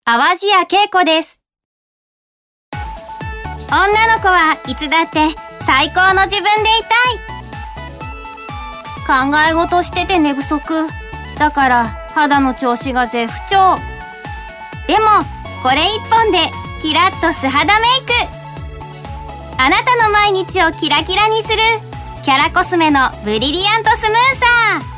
淡路屋恵子です。女の子はいつだって最高の自分でいたい。考え事してて寝不足。だから肌の調子が絶不調。でもこれ一本でキラッと素肌メイク。あなたの毎日をキラキラにするキャラコスメのブリリアントスムーサー。